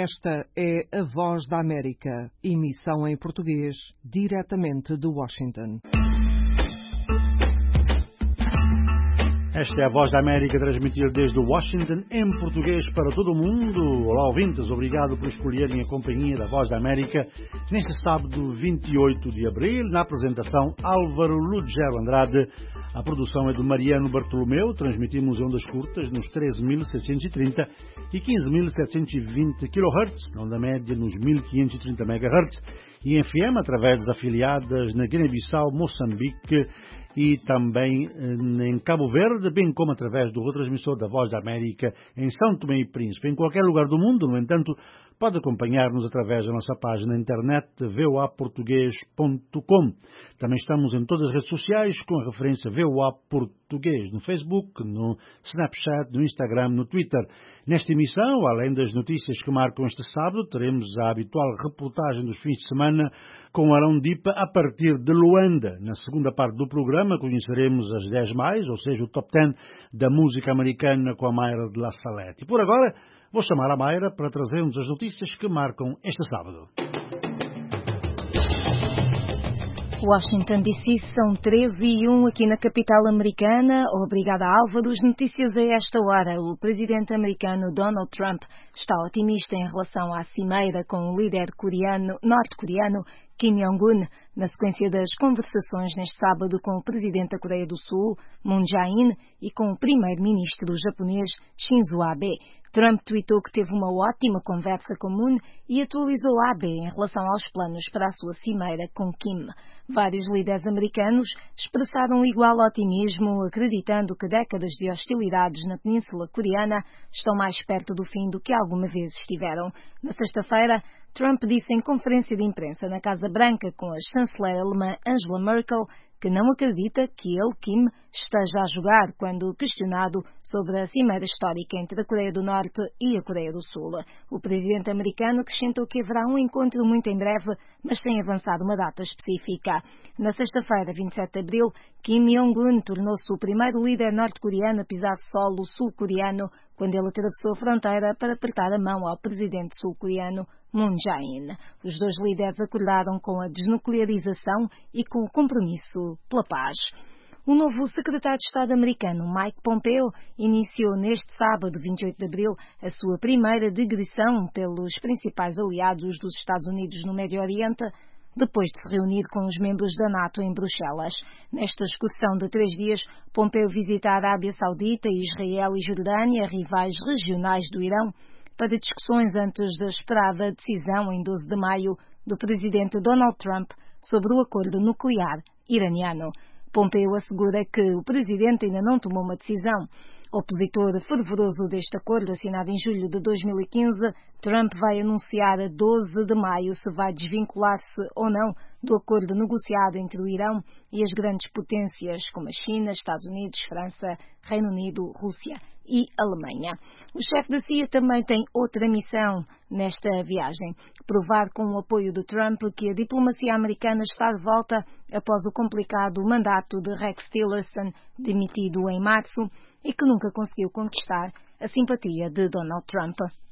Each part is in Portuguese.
Esta é a Voz da América, emissão em português, diretamente de Washington. Esta é a Voz da América, transmitida desde Washington, em português para todo o mundo. Olá, ouvintes, obrigado por escolherem a companhia da Voz da América neste sábado 28 de abril. Na apresentação, Álvaro Lugero Andrade. A produção é de Mariano Bartolomeu. Transmitimos em ondas curtas nos 13.730 e 15.720 kHz, na onda média nos 1.530 MHz, e em FM através das afiliadas na Guiné-Bissau, Moçambique e também em Cabo Verde, bem como através do retransmissor da Voz da América em São Tomé e Príncipe. Em qualquer lugar do mundo, no entanto, pode acompanhar-nos através da nossa página na internet voaportugues.com. Também estamos em todas as redes sociais com a referência VOA Português, no Facebook, no Snapchat, no Instagram, no Twitter. Nesta emissão, além das notícias que marcam este sábado, teremos a habitual reportagem dos fins de semana com Arão Dipa a partir de Luanda. Na segunda parte do programa conheceremos as 10 mais, ou seja, o top 10 da música americana com a Mayra de La Salette. E por agora, vou chamar a Mayra para trazermos as notícias que marcam este sábado. Washington DC, são 13h01 aqui na capital americana. Obrigada, Álvaro. As notícias a esta hora. O presidente americano Donald Trump está otimista em relação à cimeira com o líder norte-coreano Kim Jong-un, na sequência das conversações neste sábado com o presidente da Coreia do Sul, Moon Jae-in, e com o primeiro-ministro japonês, Shinzo Abe. Trump tweetou que teve uma ótima conversa com Moon e atualizou Abe em relação aos planos para a sua cimeira com Kim. Vários líderes americanos expressaram igual otimismo, acreditando que décadas de hostilidades na Península Coreana estão mais perto do fim do que alguma vez estiveram. Na sexta-feira, Trump disse em conferência de imprensa na Casa Branca com a chanceler alemã Angela Merkel que não acredita que ele, Kim, esteja a jogar quando questionado sobre a cimeira histórica entre a Coreia do Norte e a Coreia do Sul. O presidente americano acrescentou que haverá um encontro muito em breve, mas sem avançar uma data específica. Na sexta-feira, 27 de abril, Kim Jong-un tornou-se o primeiro líder norte-coreano a pisar solo sul-coreano quando ele atravessou a fronteira para apertar a mão ao presidente sul-coreano Moon Jae-in. Os dois líderes acordaram com a desnuclearização e com o compromisso pela paz. O novo secretário de Estado americano, Mike Pompeo, iniciou neste sábado, 28 de abril, a sua primeira digressão pelos principais aliados dos Estados Unidos no Médio Oriente, depois de se reunir com os membros da NATO em Bruxelas. Nesta excursão de 3 dias, Pompeo visita a Arábia Saudita, Israel e Jordânia, rivais regionais do Irão, para discussões antes da esperada decisão em 12 de maio do presidente Donald Trump sobre o acordo nuclear iraniano. Pompeo assegura que o presidente ainda não tomou uma decisão. Opositor fervoroso deste acordo assinado em julho de 2015, Trump vai anunciar a 12 de maio se vai desvincular-se ou não do acordo negociado entre o Irão e as grandes potências como a China, Estados Unidos, França, Reino Unido, Rússia e Alemanha. O chefe da CIA também tem outra missão nesta viagem: provar com o apoio de Trump que a diplomacia americana está de volta após o complicado mandato de Rex Tillerson, demitido em março, e que nunca conseguiu conquistar a simpatia de Donald Trump.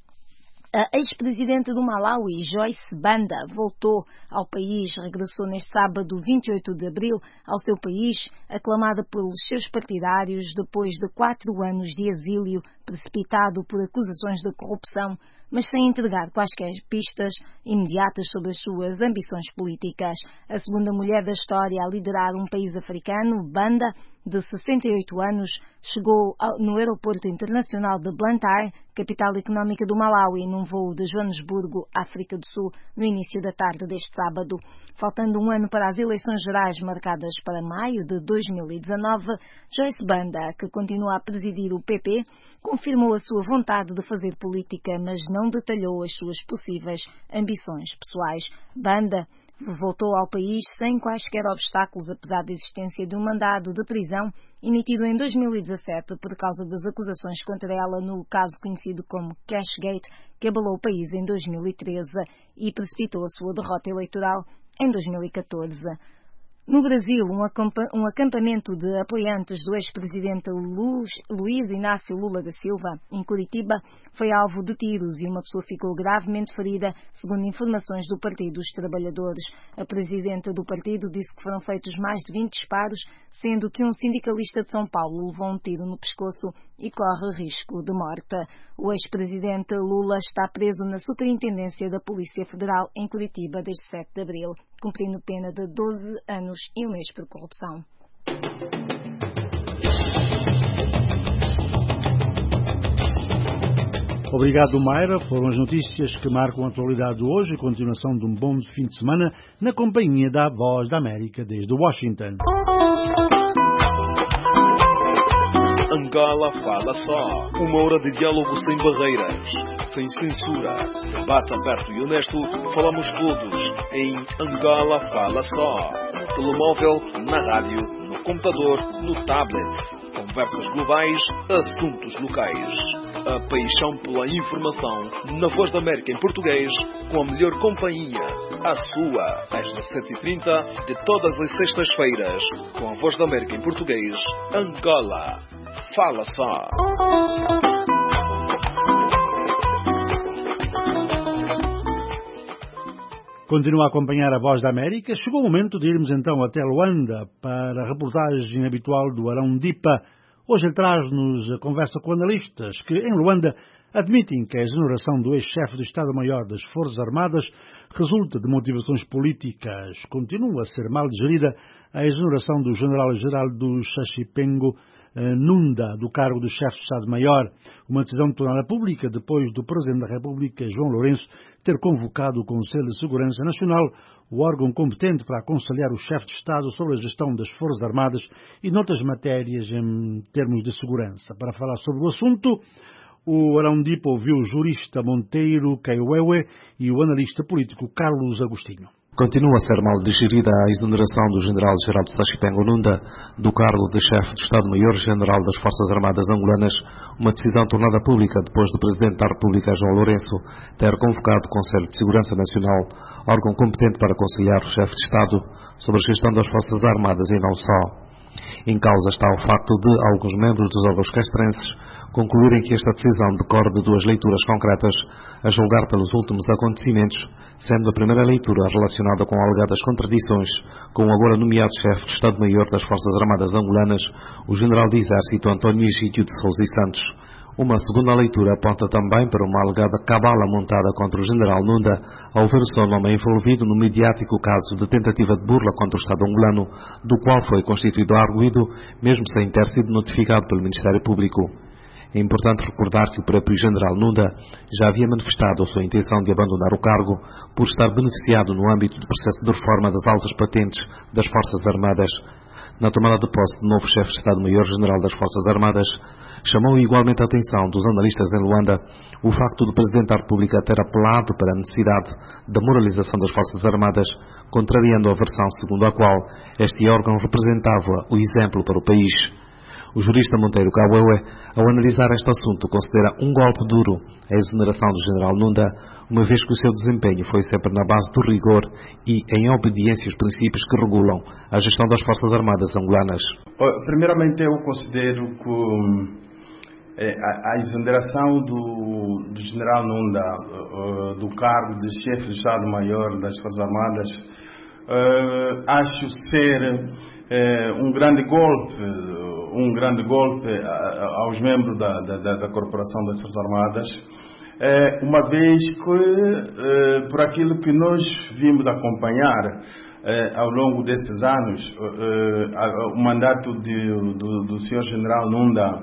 A ex-presidente do Malawi, Joyce Banda, voltou ao país, regressou neste sábado, 28 de abril, ao seu país, aclamada pelos seus partidários depois de 4 anos de exílio, precipitado por acusações de corrupção, mas sem entregar quaisquer pistas imediatas sobre as suas ambições políticas. A segunda mulher da história a liderar um país africano, Banda, de 68 anos, chegou no aeroporto internacional de Blantyre, capital económica do Malawi, num voo de Joanesburgo, África do Sul, no início da tarde deste sábado. Faltando um ano para as eleições gerais marcadas para maio de 2019, Joyce Banda, que continua a presidir o PP, confirmou a sua vontade de fazer política, mas não detalhou as suas possíveis ambições pessoais. Banda voltou ao país sem quaisquer obstáculos, apesar da existência de um mandado de prisão emitido em 2017 por causa das acusações contra ela no caso conhecido como Cashgate, que abalou o país em 2013 e precipitou a sua derrota eleitoral em 2014. No Brasil, um acampamento de apoiantes do ex-presidente Luiz Inácio Lula da Silva, em Curitiba, foi alvo de tiros e uma pessoa ficou gravemente ferida, segundo informações do Partido dos Trabalhadores. A presidenta do partido disse que foram feitos mais de 20 disparos, sendo que um sindicalista de São Paulo levou um tiro no pescoço e corre risco de morte. O ex-presidente Lula está preso na Superintendência da Polícia Federal em Curitiba desde 7 de abril, cumprindo pena de 12 anos e um mês por corrupção. Obrigado, Mayra. Foram as notícias que marcam a atualidade de hoje e continuação de um bom fim de semana na companhia da Voz da América desde Washington. Angola Fala Só. Uma hora de diálogo sem barreiras, sem censura. Debate aberto e honesto. Falamos todos em Angola Fala Só. No telemóvel, na rádio, no computador, no tablet. Conversas globais, assuntos locais. A paixão pela informação na Voz da América em português, com a melhor companhia, a sua, às 17h30 de todas as sextas-feiras, com a Voz da América em português, Angola Fala Só. Continua a acompanhar a Voz da América. Chegou o momento de irmos então até Luanda para a reportagem habitual do Arão Dipa. Hoje ele traz-nos a conversa com analistas que, em Luanda, admitem que a exoneração do ex-chefe do Estado-Maior das Forças Armadas resulta de motivações políticas. Continua a ser mal digerida a exoneração do general-geral do Xaxipengo Nunda, do cargo de chefe de Estado-Maior, uma decisão tornada pública depois do Presidente da República, João Lourenço, ter convocado o Conselho de Segurança Nacional, o órgão competente para aconselhar o chefe de Estado sobre a gestão das Forças Armadas e noutras matérias em termos de segurança. Para falar sobre o assunto, o Arão Dipa ouviu o jurista Monteiro Kaiwewe e o analista político Carlos Agostinho. Continua a ser mal digerida a exoneração do general-geral de Xaxipengo Nunda do cargo de chefe de Estado-Maior-General das Forças Armadas Angolanas, uma decisão tornada pública depois do Presidente da República, João Lourenço, ter convocado o Conselho de Segurança Nacional, órgão competente para aconselhar o chefe de Estado sobre a gestão das Forças Armadas e não só. Em causa está o facto de alguns membros dos órgãos castrenses concluírem que esta decisão decorre de duas leituras concretas, a julgar pelos últimos acontecimentos, sendo a primeira leitura relacionada com alegadas contradições com o agora nomeado chefe de Estado-Maior das Forças Armadas Angolanas, o general de Exército António Egídio de Sousa e Santos. Uma segunda leitura aponta também para uma alegada cabala montada contra o general Nunda, ao ver o seu nome envolvido no mediático caso de tentativa de burla contra o Estado angolano, do qual foi constituído arguido, mesmo sem ter sido notificado pelo Ministério Público. É importante recordar que o próprio general Nunda já havia manifestado a sua intenção de abandonar o cargo por estar beneficiado no âmbito do processo de reforma das altas patentes das Forças Armadas. Na tomada de posse do novo chefe de Estado-Maior-General das Forças Armadas, chamou igualmente a atenção dos analistas em Luanda o facto do Presidente da República ter apelado para a necessidade da moralização das Forças Armadas, contrariando a versão segundo a qual este órgão representava o exemplo para o país. O jurista Monteiro Kaiwewe, ao analisar este assunto, considera um golpe duro a exoneração do general Nunda, uma vez que o seu desempenho foi sempre na base do rigor e em obediência aos princípios que regulam a gestão das Forças Armadas angolanas. Primeiramente, eu considero que a exoneração do general Nunda do cargo de chefe de Estado-Maior das Forças Armadas acho ser um grande golpe aos membros da Corporação das Forças Armadas, uma vez que, por aquilo que nós vimos acompanhar ao longo desses anos, o mandato do Sr. General Nunda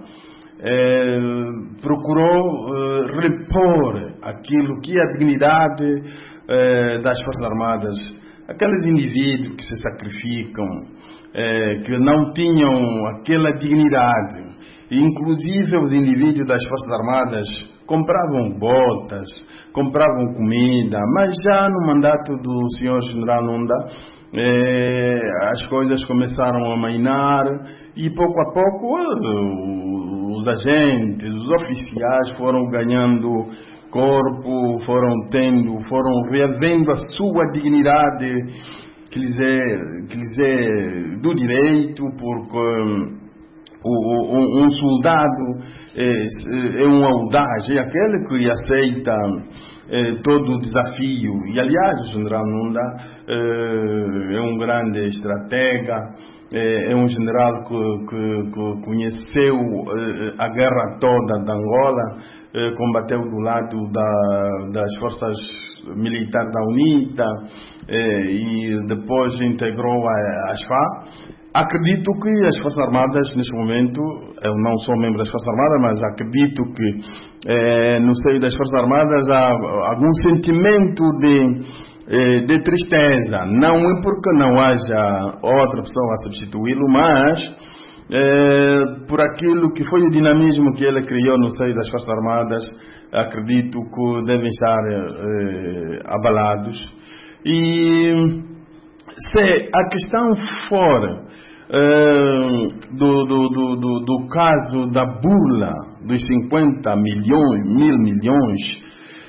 procurou repor aquilo que é a dignidade das Forças Armadas, aqueles indivíduos que se sacrificam, que não tinham aquela dignidade. Inclusive os indivíduos das Forças Armadas compravam botas, compravam comida, mas já no mandato do Sr. General Nunda as coisas começaram a amainar e pouco a pouco os agentes, os oficiais foram ganhando corpo, foram reavendo a sua dignidade que lhes é do direito, porque um soldado é um audaz, é aquele que aceita todo o desafio. E, aliás, o general Nunda é um grande estratega, é um general que conheceu a guerra toda da Angola, combateu do lado das forças militares da UNITA e depois integrou as FA. Acredito que as Forças Armadas, neste momento, eu não sou membro das Forças Armadas, mas acredito que no seio das Forças Armadas há algum sentimento de tristeza. Não é porque não haja outra pessoa a substituí-lo, mas por aquilo que foi o dinamismo que ele criou no seio das Forças Armadas, acredito que devem estar abalados. E se a questão for do caso da bula dos 50 mil milhões,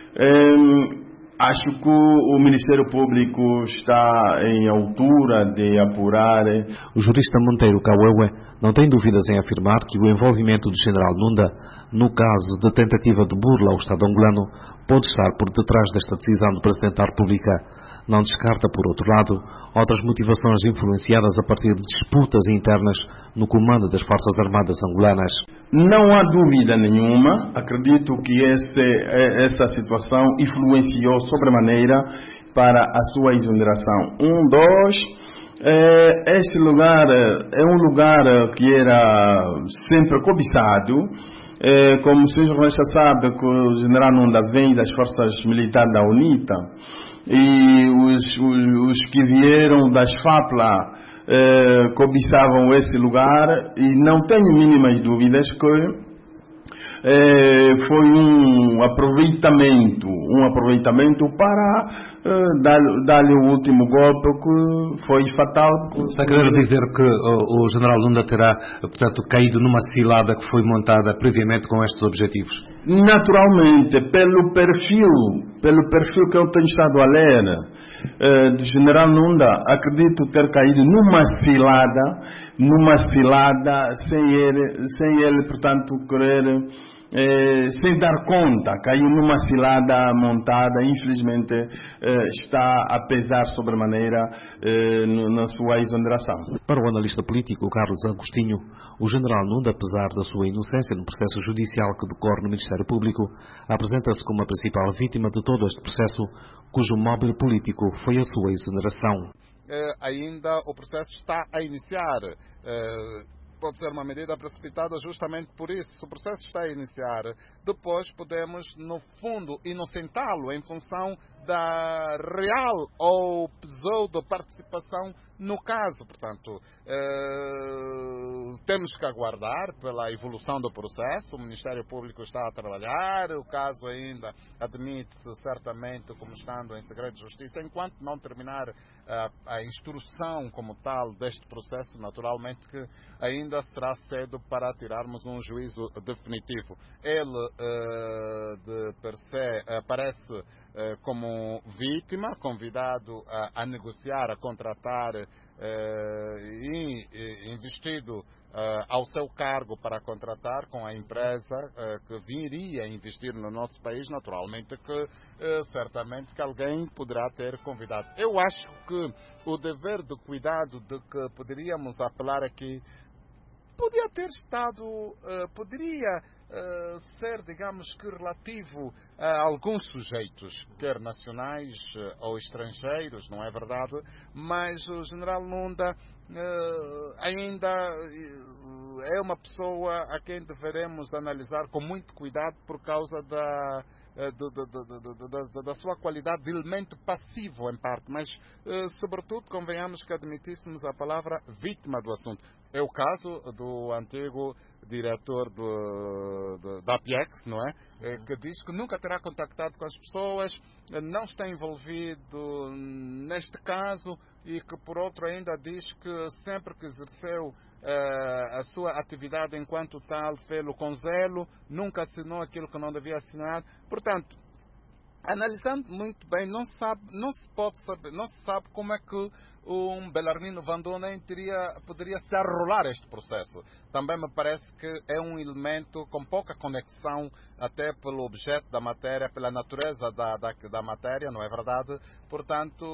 acho que o Ministério Público está em altura de apurar. O jurista Monteiro Cauewe não tem dúvidas em afirmar que o envolvimento do general Nunda no caso de tentativa de burla ao Estado angolano pode estar por detrás desta decisão do Presidente da República. Não descarta, por outro lado, outras motivações influenciadas a partir de disputas internas no comando das Forças Armadas angolanas. Não há dúvida nenhuma, acredito que essa situação influenciou sobremaneira para a sua exoneração. Este lugar é um lugar que era sempre cobiçado. Como os jornalistas sabem, que o general Nunda vem das forças militares da UNITA, e os que vieram das FAPLA cobiçavam esse lugar, e não tenho mínimas dúvidas que foi um aproveitamento para dar-lhe o último golpe que foi fatal. Está a querer dizer que o general Nunda terá, portanto, caído numa cilada que foi montada previamente com estes objetivos? Naturalmente, pelo perfil que eu tenho estado a ler do general Nunda, acredito ter caído numa cilada sem ele, portanto, querer, sem dar conta, caiu numa cilada montada. Infelizmente está a pesar sobremaneira na sua exoneração. Para o analista político Carlos Agostinho, o general Nunda, apesar da sua inocência no processo judicial que decorre no Ministério Público, apresenta-se como a principal vítima de todo este processo, cujo móvel político foi a sua exoneração. Ainda o processo está a iniciar. Pode ser uma medida precipitada justamente por isso. Se o processo está a iniciar, depois podemos, no fundo, inocentá-lo em função da real ou pseudo-participação no caso. Portanto, temos que aguardar pela evolução do processo. O Ministério Público está a trabalhar, o caso ainda admite-se certamente como estando em segredo de justiça, enquanto não terminar a instrução como tal deste processo. Naturalmente que ainda será cedo para tirarmos um juízo definitivo. Ele, de per se, aparece como vítima, convidado a negociar, a contratar e investido ao seu cargo para contratar com a empresa que viria a investir no nosso país. Naturalmente que certamente que alguém poderá ter convidado. Eu acho que o dever de cuidado de que poderíamos apelar aqui podia ter estado, poderia ser, digamos que, relativo a alguns sujeitos, quer nacionais ou estrangeiros, não é verdade? Mas o general Nunda ainda é uma pessoa a quem deveremos analisar com muito cuidado por causa da sua qualidade de elemento passivo em parte, mas sobretudo convenhamos que admitíssemos a palavra vítima do assunto. É o caso do antigo diretor da APEX, não é? Que diz que nunca terá contactado com as pessoas, não está envolvido neste caso e que por outro ainda diz que sempre que exerceu a sua atividade enquanto tal fê-lo com zelo, nunca assinou aquilo que não devia assinar. Portanto, analisando muito bem, não se sabe como é que um Belarmino Vandonen poderia se arrolar este processo. Também me parece que é um elemento com pouca conexão até pelo objeto da matéria, pela natureza da matéria, não é verdade? Portanto,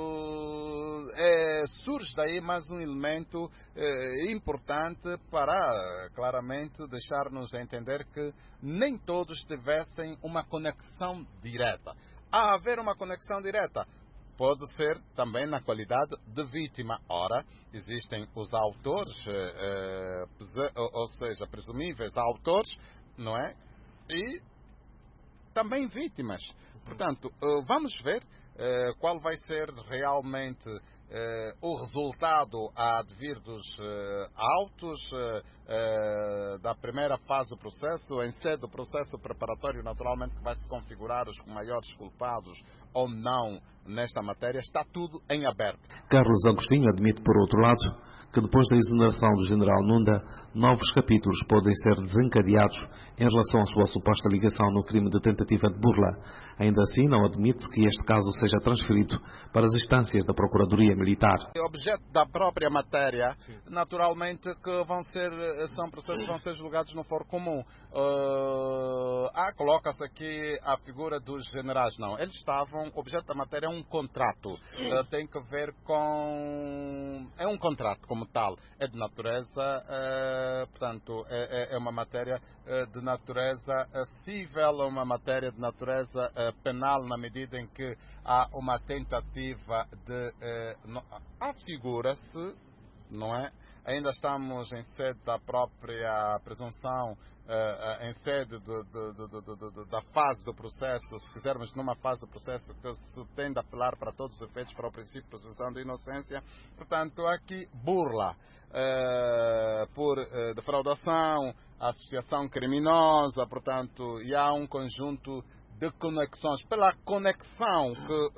surge daí mais um elemento importante para claramente deixar-nos entender que nem todos tivessem uma conexão direta. A haver uma conexão direta, pode ser também na qualidade de vítima. Ora, existem os autores, ou seja, presumíveis autores, não é? E também vítimas. Portanto, vamos ver qual vai ser realmente o resultado a advir dos autos da primeira fase do processo, em sede do processo preparatório, naturalmente, que vai se configurar os maiores culpados ou não nesta matéria. Está tudo em aberto. Carlos Agostinho admite, por outro lado, que depois da exoneração do general Nunda, novos capítulos podem ser desencadeados em relação à sua suposta ligação no crime de tentativa de burla. Ainda assim, não admite que este caso seja transferido para as instâncias da Procuradoria Militar. O objeto da própria matéria, naturalmente, que são processos que vão ser julgados no foro comum. Coloca-se aqui a figura dos generais. Não, eles estavam, o objeto da matéria é um contrato. Tem que ver com... É um contrato como tal. É de natureza, portanto, é uma matéria de natureza civil, é uma matéria de natureza penal, na medida em que há uma tentativa de... Afigura-se, não é? Ainda estamos em sede da própria presunção, em sede da fase do processo, se quisermos numa fase do processo que se tende a apelar para todos os efeitos para o princípio de presunção de inocência. Portanto, aqui burla por defraudação, associação criminosa, portanto, e há um conjunto de conexões, pela conexão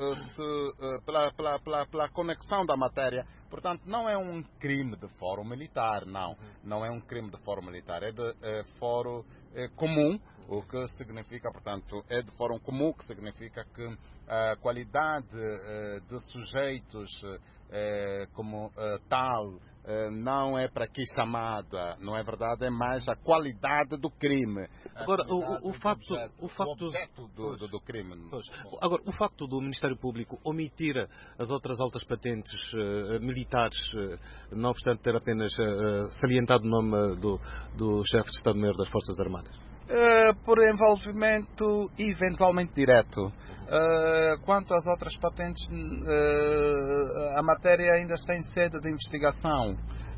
pela conexão da matéria. Portanto, não é um crime de fórum militar, não é um crime de fórum militar, é de fórum comum, o que significa, portanto, é de fórum comum, que significa que a qualidade de sujeitos como tal não é para aqui chamada, não é verdade? É mais a qualidade do crime. Agora, o facto do crime. Agora, o facto do Ministério Público omitir as outras altas patentes militares, não obstante ter apenas salientado o nome do chefe de Estado-Maior das Forças Armadas? Por envolvimento eventualmente direto. Quanto às outras patentes, a matéria ainda está em sede de investigação.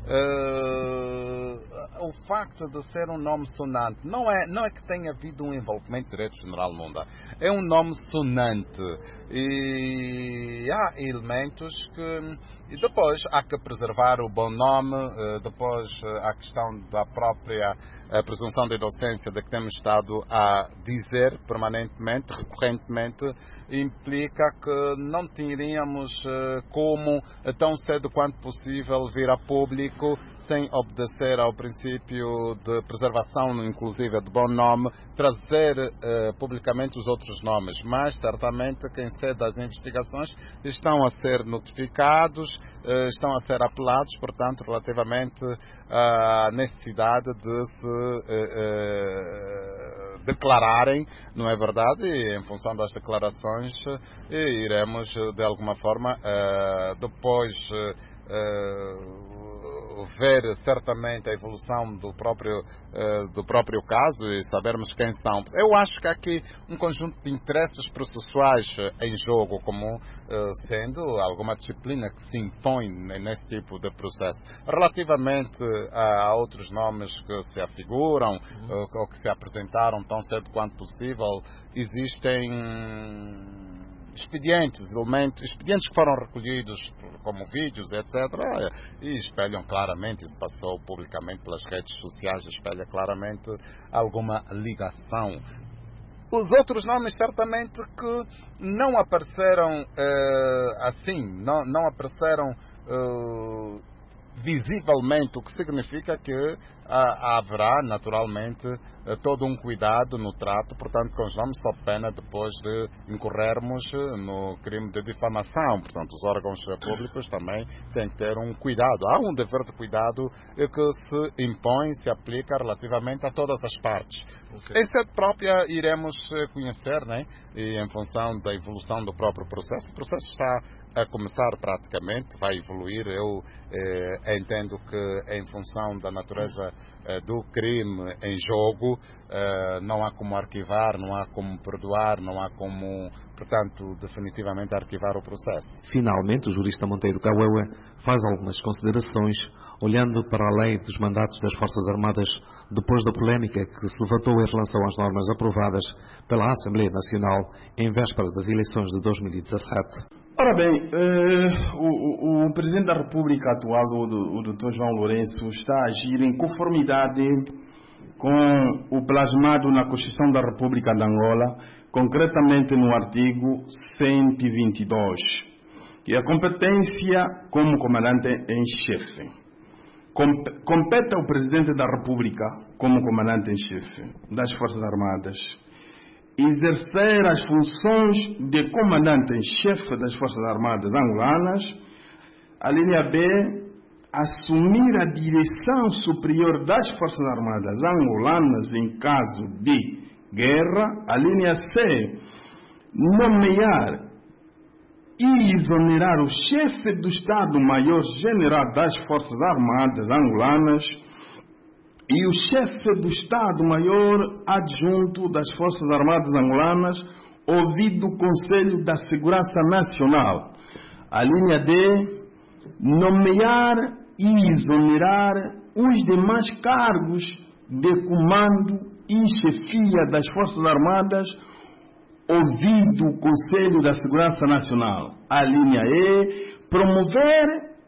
O facto de ser um nome sonante não é que tenha havido um envolvimento direto do general Nunda, é um nome sonante e há elementos que, e depois há que preservar o bom nome, depois a questão da própria presunção de inocência de que temos estado a dizer permanentemente, recorrentemente, implica que não teríamos como tão cedo quanto possível vir a público sem obedecer ao princípio de preservação, inclusive de bom nome, trazer publicamente os outros nomes, mas certamente que em sede das investigações estão a ser notificados, estão a ser apelados, portanto, relativamente à necessidade de se declararem, não é verdade? E em função das declarações iremos de alguma forma depois ver certamente a evolução do próprio caso e sabermos quem são. Eu acho que há aqui um conjunto de interesses processuais em jogo, como sendo alguma disciplina que se impõe nesse tipo de processo. Relativamente a outros nomes que se afiguram ou que se apresentaram tão cedo quanto possível, existem expedientes que foram recolhidos como vídeos, etc., e espelham claramente, isso passou publicamente pelas redes sociais, espelha claramente alguma ligação. Os outros nomes certamente que não apareceram assim, não apareceram visivelmente, o que significa que haverá naturalmente todo um cuidado no trato, portanto, congelamos sob pena depois de incorrermos no crime de difamação. Portanto, os órgãos públicos também têm que ter um cuidado. Há um dever de cuidado que se impõe, se aplica relativamente a todas as partes. Okay. Em sede própria iremos conhecer, né? E em função da evolução do próprio processo. O processo está a começar praticamente, vai evoluir. Eu entendo que em função da natureza do crime em jogo, não há como arquivar, não há como perdoar, não há como, portanto, definitivamente arquivar o processo. Finalmente, o jurista Monteiro Cauewa faz algumas considerações, olhando para a lei dos mandatos das Forças Armadas, depois da polémica que se levantou em relação às normas aprovadas pela Assembleia Nacional em véspera das eleições de 2017. Ora bem, o Presidente da República atual, o Dr. João Lourenço, está a agir em conformidade com o plasmado na Constituição da República de Angola, concretamente no artigo 122, que é a competência como comandante em chefe. Compete ao Presidente da República, como comandante em chefe das Forças Armadas, exercer as funções de comandante em chefe das Forças Armadas angolanas. A linha B, assumir a direção superior das Forças Armadas angolanas em caso de guerra. A linha C, nomear e exonerar o chefe do Estado-Maior-General das Forças Armadas angolanas e o chefe do Estado-Maior adjunto das Forças Armadas angolanas, ouvido o Conselho da Segurança Nacional. A linha D, nomear e exonerar os demais cargos de comando e chefia das Forças Armadas, ouvido o Conselho da Segurança Nacional. A linha E, promover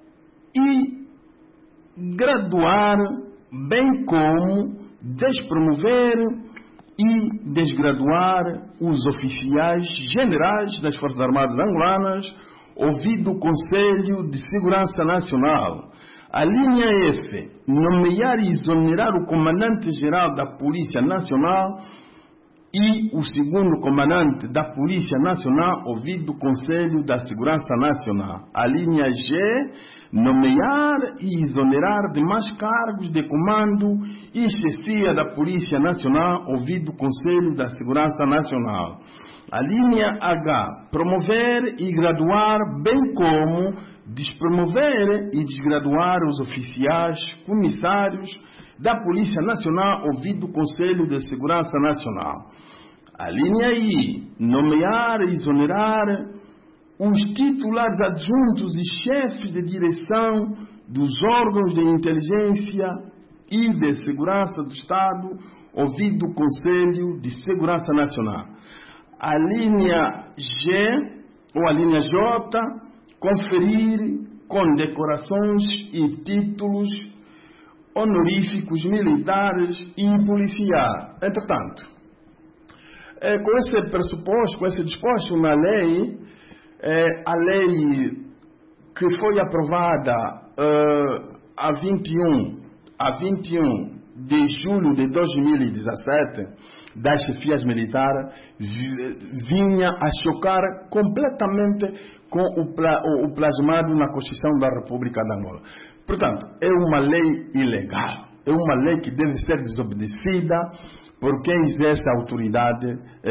e graduar, bem como despromover e desgraduar os oficiais generais das Forças Armadas angolanas, ouvido o Conselho de Segurança Nacional. A linha F, nomear e exonerar o comandante-geral da Polícia Nacional e o segundo comandante da Polícia Nacional, ouvido o Conselho da Segurança Nacional. A linha G, nomear e exonerar demais cargos de comando e chefia da Polícia Nacional, ouvido o Conselho da Segurança Nacional. A linha H, promover e graduar, bem como despromover e desgraduar os oficiais comissários da Polícia Nacional, ouvido o Conselho de Segurança Nacional. A linha I, nomear e exonerar os titulares adjuntos e chefes de direção dos órgãos de inteligência e de segurança do Estado, ouvido o Conselho de Segurança Nacional. A linha G, ou a linha J, conferir condecorações e títulos honoríficos militares e policiais. Entretanto, com esse pressuposto, com esse disposto na lei, a lei que foi aprovada a 21 de julho de 2017 das chefias militares vinha a chocar completamente com o plasmado na Constituição da República de Angola. Portanto, é uma lei ilegal, é uma lei que deve ser desobedecida por quem exerce a autoridade,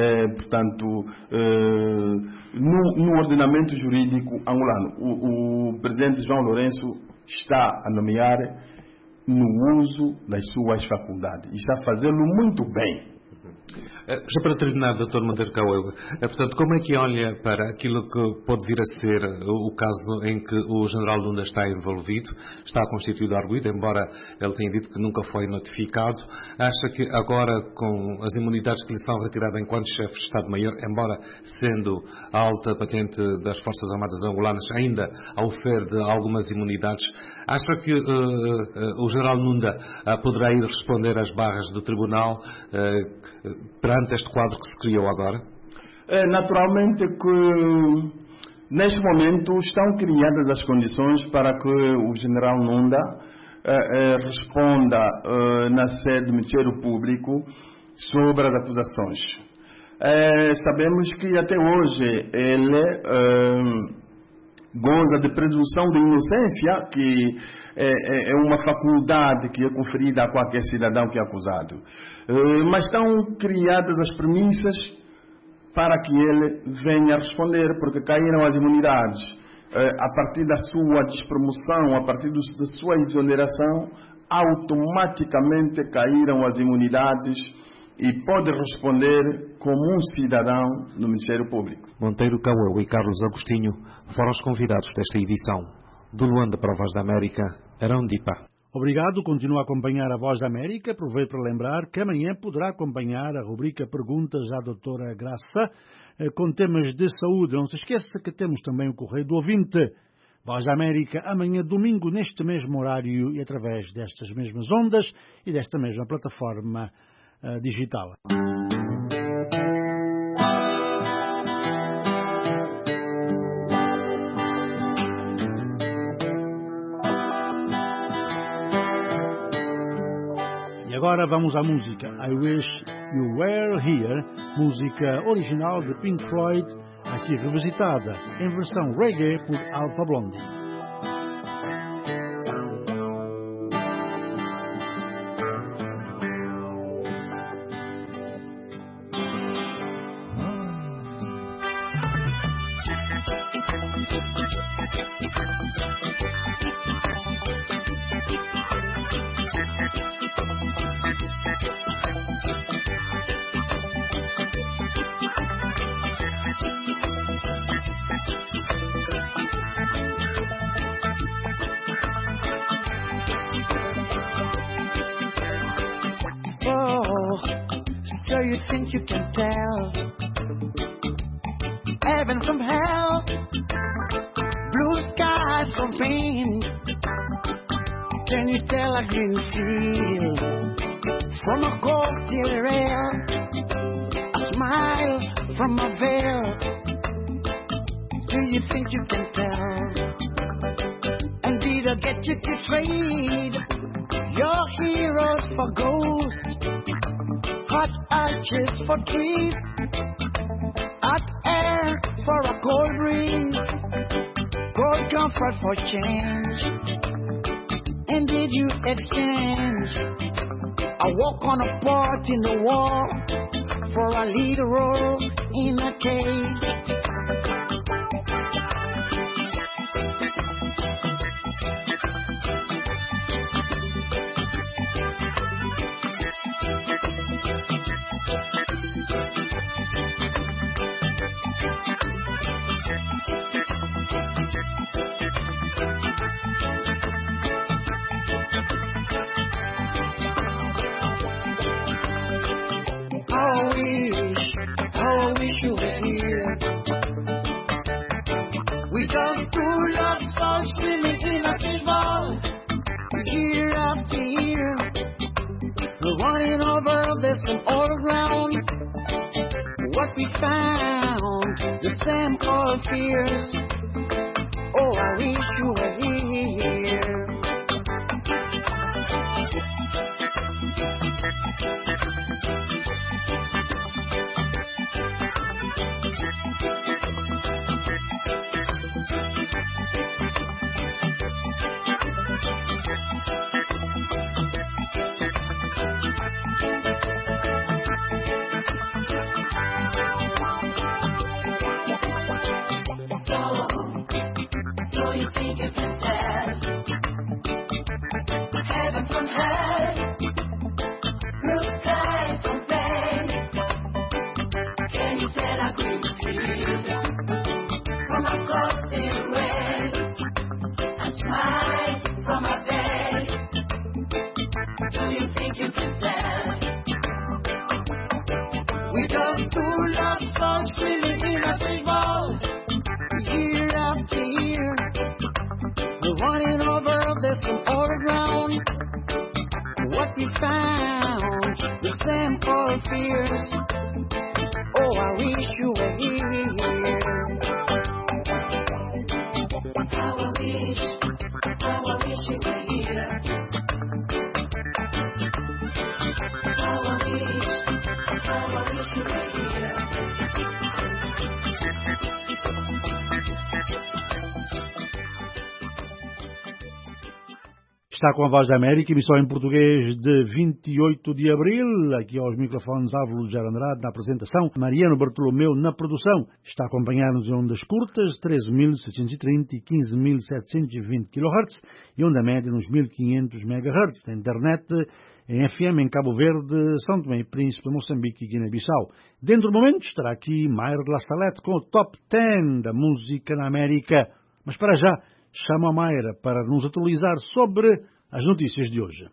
no ordenamento jurídico angolano. O presidente João Lourenço está a nomear no uso das suas faculdades e está a fazê-lo muito bem. Já para terminar, Dr. Monteiro Cauewa, portanto, como é que olha para aquilo que pode vir a ser o caso em que o General Nunda está envolvido, está constituído arguido, embora ele tenha dito que nunca foi notificado? Acha que agora, com as imunidades que lhe são retiradas enquanto chefe de Estado-Maior, embora sendo a alta patente das Forças Armadas angolanas, ainda ao fer de algumas imunidades, acha que o General Nunda poderá ir responder às barras do Tribunal perante este quadro que se criou agora? Naturalmente que neste momento estão criadas as condições para que o General Nunda responda na sede do Ministério Público sobre as acusações. Sabemos que até hoje ele goza de presunção de inocência, que é uma faculdade que é conferida a qualquer cidadão que é acusado. Mas estão criadas as premissas para que ele venha responder, porque caíram as imunidades. A partir da sua despromoção, a partir da sua exoneração, automaticamente caíram as imunidades e pode responder como um cidadão no Ministério Público. Monteiro Cauã e Carlos Agostinho foram os convidados desta edição. De Luanda para a Voz da América, Arão Dipa. Obrigado, continua a acompanhar a Voz da América. Aproveito para lembrar que amanhã poderá acompanhar a rubrica Perguntas à Doutora Graça com temas de saúde. Não se esqueça que temos também o Correio do Ouvinte. Voz da América, amanhã, domingo, neste mesmo horário e através destas mesmas ondas e desta mesma plataforma digital. E agora vamos à música. I Wish You Were Here, música original de Pink Floyd, aqui revisitada em versão reggae por Alpha Blondy. So you think you can tell heaven from hell, blue skies from pain? Can you tell a green field from a cold steel rail, a smile from a veil? Do you think you can tell? And did I get you to trade your heroes for ghosts? Hot arches for trees, hot air for a cold breeze, cold comfort for change. And did you exchange a walk on a part in the wall for a lead role in a cage? How I wish you were here. We just two lost souls swimming in a fishbowl, year after year. We're running over this and all around. What we found, the same old fears. Oh, I wish you were here. How I wish you were here. está com a Voz da América, emissão em português de 28 de abril. Aqui aos microfones Álvaro José Andrade na apresentação, Mariano Bartolomeu na produção. Está a acompanhar-nos em ondas curtas, 13.730 e 15.720 kHz e onda média nos 1.500 MHz. Na internet, em FM, em Cabo Verde, São Tomé e Príncipe, Moçambique e Guiné-Bissau. Dentro do momento estará aqui Mayra de la Salette com o Top 10 da música na América. Mas para já, chamo a Mayra para nos atualizar sobre as notícias de hoje.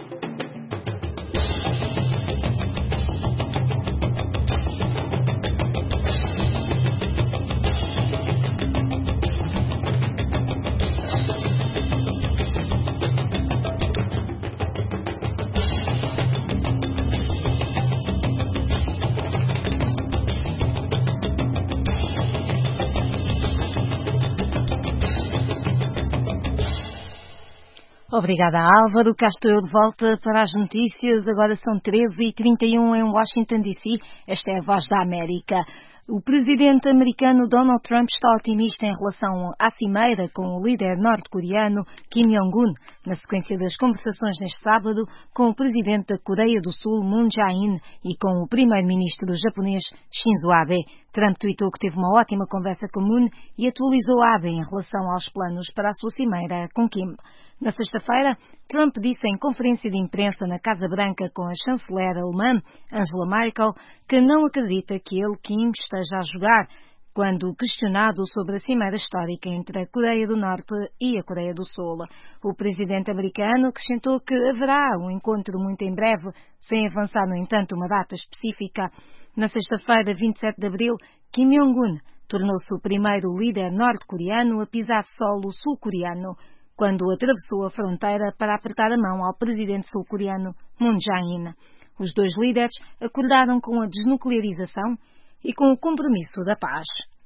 Obrigada, Álvaro. Cá estou eu de volta para as notícias. Agora são 13h31 em Washington, D.C. Esta é a Voz da América. O presidente americano Donald Trump está otimista em relação à cimeira com o líder norte-coreano Kim Jong-un, na sequência das conversações neste sábado com o presidente da Coreia do Sul, Moon Jae-in, e com o primeiro-ministro japonês, Shinzo Abe. Trump tweetou que teve uma ótima conversa com Moon e atualizou Abe em relação aos planos para a sua cimeira com Kim. Na sexta-feira, Trump disse em conferência de imprensa na Casa Branca com a chanceler alemã, Angela Merkel, que não acredita que ele, Kim, esteja a jogar, quando questionado sobre a cimeira histórica entre a Coreia do Norte e a Coreia do Sul. O presidente americano acrescentou que haverá um encontro muito em breve, sem avançar, no entanto, uma data específica. Na sexta-feira, 27 de abril, Kim Jong-un tornou-se o primeiro líder norte-coreano a pisar solo sul-coreano, quando atravessou a fronteira para apertar a mão ao presidente sul-coreano Moon Jae-in. Os dois líderes acordaram com a desnuclearização e com o compromisso da paz.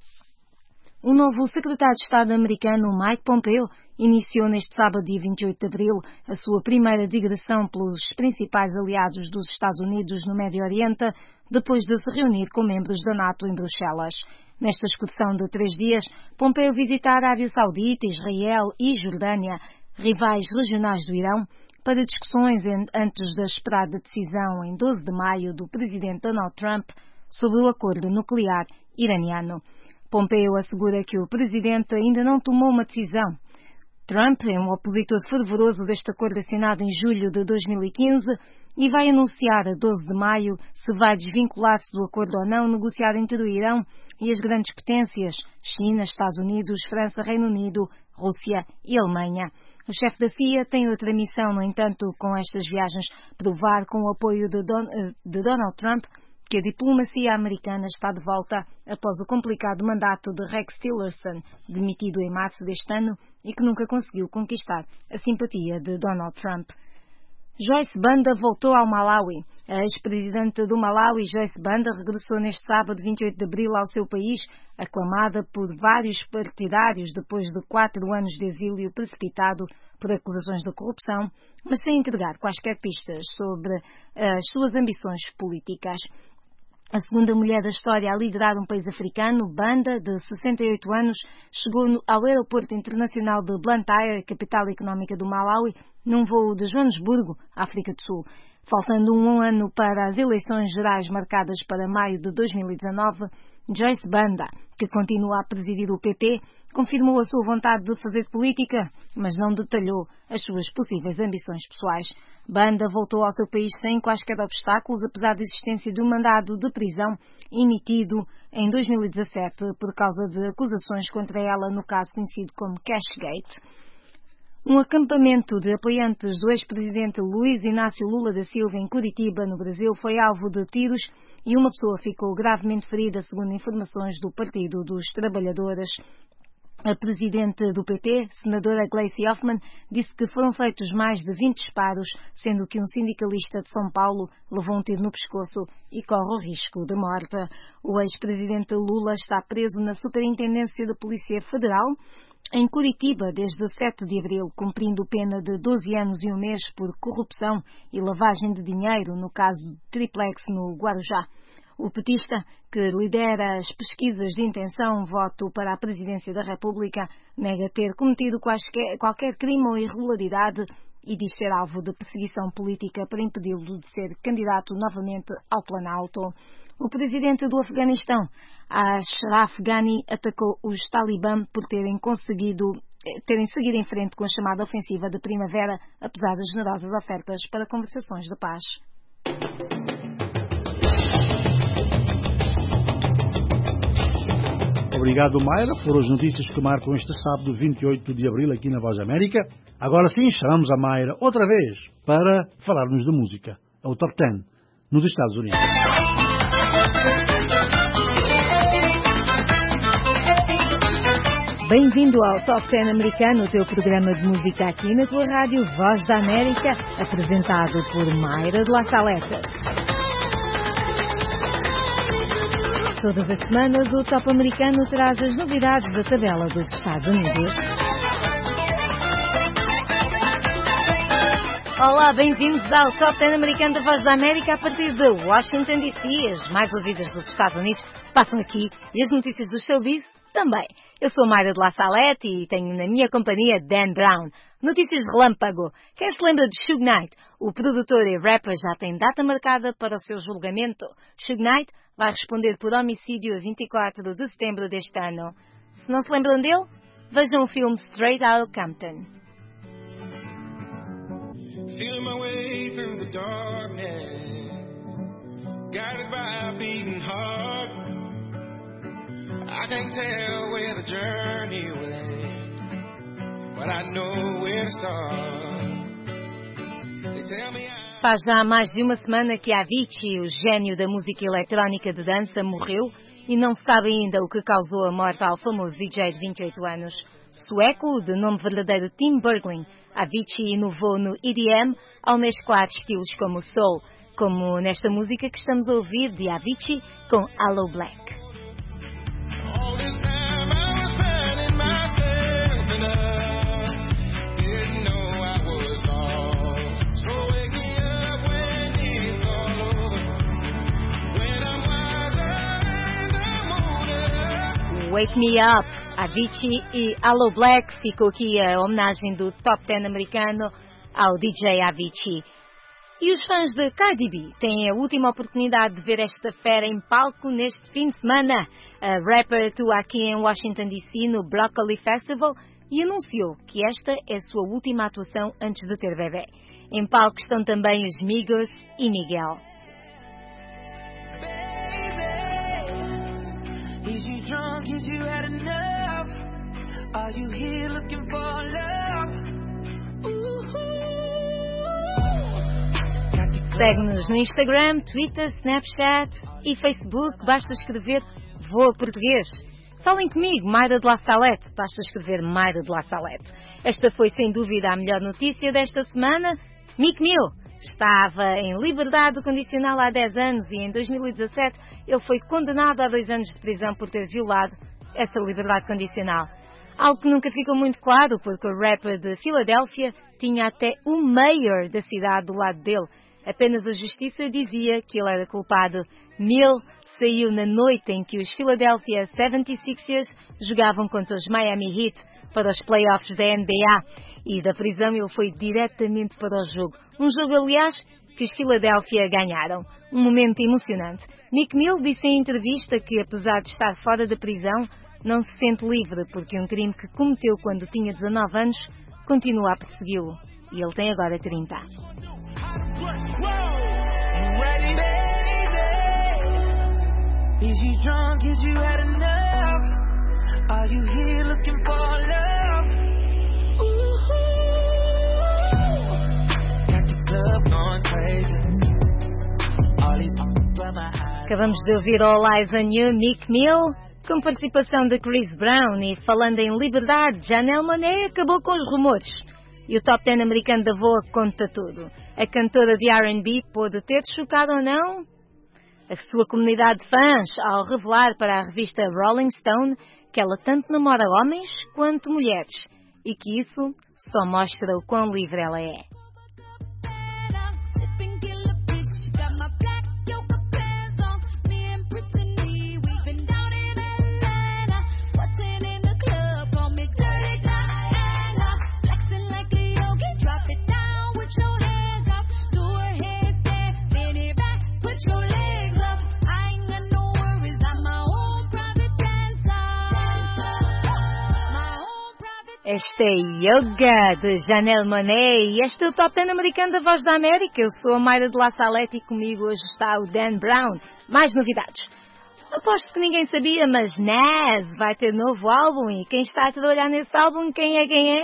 O novo secretário de Estado americano Mike Pompeo iniciou neste sábado, dia 28 de abril, a sua primeira digressão pelos principais aliados dos Estados Unidos no Médio Oriente, depois de se reunir com membros da NATO em Bruxelas. Nesta excursão de 3 dias, Pompeo visita a Arábia Saudita, Israel e Jordânia, rivais regionais do Irão, para discussões antes da esperada decisão em 12 de maio do presidente Donald Trump sobre o acordo nuclear iraniano. Pompeo assegura que o presidente ainda não tomou uma decisão. Trump é um opositor fervoroso deste acordo assinado em julho de 2015 e vai anunciar a 12 de maio se vai desvincular-se do acordo ou não negociado entre o Irão e as grandes potências, China, Estados Unidos, França, Reino Unido, Rússia e Alemanha. O chefe da CIA tem outra missão, no entanto, com estas viagens, provar com o apoio de Donald Trump que a diplomacia americana está de volta após o complicado mandato de Rex Tillerson, demitido em março deste ano e que nunca conseguiu conquistar a simpatia de Donald Trump. Joyce Banda voltou ao Malawi. A ex-presidente do Malawi, Joyce Banda, regressou neste sábado, 28 de abril, ao seu país, aclamada por vários partidários depois de 4 anos de exílio precipitado por acusações de corrupção, mas sem entregar quaisquer pistas sobre as suas ambições políticas. A segunda mulher da história a liderar um país africano, Banda, de 68 anos, chegou ao aeroporto internacional de Blantyre, capital económica do Malawi, num voo de Joanesburgo, África do Sul. Faltando um ano para as eleições gerais marcadas para maio de 2019, Joyce Banda, que continua a presidir o PP, confirmou a sua vontade de fazer política, mas não detalhou as suas possíveis ambições pessoais. Banda voltou ao seu país sem quaisquer obstáculos, apesar da existência de um mandado de prisão emitido em 2017 por causa de acusações contra ela no caso conhecido como Cashgate. Um acampamento de apoiantes do ex-presidente Luiz Inácio Lula da Silva em Curitiba, no Brasil, foi alvo de tiros e uma pessoa ficou gravemente ferida, segundo informações do Partido dos Trabalhadores. A presidente do PT, senadora Gleisi Hoffmann, disse que foram feitos mais de 20 disparos, sendo que um sindicalista de São Paulo levou um tiro no pescoço e corre o risco de morte. O ex-presidente Lula está preso na Superintendência da Polícia Federal, em Curitiba, desde 7 de abril, cumprindo pena de 12 anos e um mês por corrupção e lavagem de dinheiro no caso de Triplex, no Guarujá. O petista, que lidera as pesquisas de intenção voto para a presidência da República, nega ter cometido qualquer crime ou irregularidade e diz ser alvo de perseguição política para impedi-lo de ser candidato novamente ao Planalto. O presidente do Afeganistão, Ashraf Ghani, atacou os Talibã por terem seguido em frente com a chamada ofensiva de primavera, apesar das generosas ofertas para conversações de paz. Obrigado, Mayra. Foram as notícias que marcam este sábado, 28 de abril, aqui na Voz da América. Agora sim, chamamos a Mayra outra vez para falar-nos de música. É o Top 10 nos Estados Unidos. Bem-vindo ao Top 10 americano, o teu programa de música aqui na tua rádio Voz da América, apresentado por Mayra de La Saleta. Todas as semanas, o Top americano traz as novidades da tabela dos Estados Unidos. Olá, bem-vindos ao Top 10 americano da Voz da América a partir de Washington, D.C. As mais ouvidas dos Estados Unidos passam aqui e as notícias do showbiz também. Eu sou Mayra de La Salete e tenho na minha companhia Dan Brown. Notícias de relâmpago. Quem se lembra de Suge Knight? O produtor e rapper já tem data marcada para o seu julgamento. Suge Knight vai responder por homicídio a 24 de setembro deste ano. Se não se lembram dele, vejam o filme Straight Outta Compton. Feeling my way through the darkness, guided by a beating heart. I can't tell where the journey will end, but I know where to start. They tell me Faz já mais de uma semana que Avicii, o gênio da música eletrónica de dança, morreu e não se sabe ainda o que causou a morte ao famoso DJ de 28 anos. Sueco, de nome verdadeiro Tim Bergling, Avicii inovou no EDM ao mesclar estilos como o soul, como nesta música que estamos a ouvir de Avicii com Aloe Black. Wake Me Up, Avicii e Aloe Black. Ficou aqui a homenagem do Top 10 americano ao DJ Avicii. E os fãs de Cardi B têm a última oportunidade de ver esta fera em palco neste fim de semana. A rapper atua aqui em Washington, D.C. no Broccoli Festival e anunciou que esta é a sua última atuação antes de ter bebê. Em palco estão também os Migos e Miguel. Is you drunk? Is you had enough? Are you here looking for love? Segue-nos no Instagram, Twitter, Snapchat e Facebook. Basta escrever Voa Português. Falem comigo, Mayra de La Salete. Basta escrever Mayra de La Salete. Esta foi sem dúvida a melhor notícia desta semana. Meek Mill estava em liberdade condicional há 10 anos e em 2017 ele foi condenado a 2 anos de prisão por ter violado essa liberdade condicional. Algo que nunca ficou muito claro porque o rapper de Filadélfia tinha até o mayor da cidade do lado dele. Apenas a justiça dizia que ele era culpado. Mill saiu na noite em que os Philadelphia 76ers jogavam contra os Miami Heat para os playoffs da NBA e da prisão ele foi diretamente para o jogo. Um jogo, aliás, que os Philadelphia ganharam. Um momento emocionante. Meek Mill disse em entrevista que, apesar de estar fora da prisão, não se sente livre porque um crime que cometeu quando tinha 19 anos continua a persegui-lo. E ele tem agora 30. Is you drunk? Is you had enough? Are you here looking for love? Got the club going crazy. All these brother eyes. Acabamos de ouvir All Eyes on You, Meek Mill, com participação de Chris Brown. E falando em liberdade, Janelle Monáe acabou com os rumores. E o Top 10 americano da Voa conta tudo. A cantora de R&B pôde ter chocado ou não a sua comunidade de fãs ao revelar para a revista Rolling Stone que ela tanto namora homens quanto mulheres e que isso só mostra o quão livre ela é. Esta é Yoga, de Janelle Monáe, e este é o Top 10 americano da Voz da América. Eu sou a Mayra de La Salete e comigo hoje está o Dan Brown. Mais novidades. Aposto que ninguém sabia, mas Nas vai ter novo álbum, e quem está a trabalhar nesse álbum, quem é?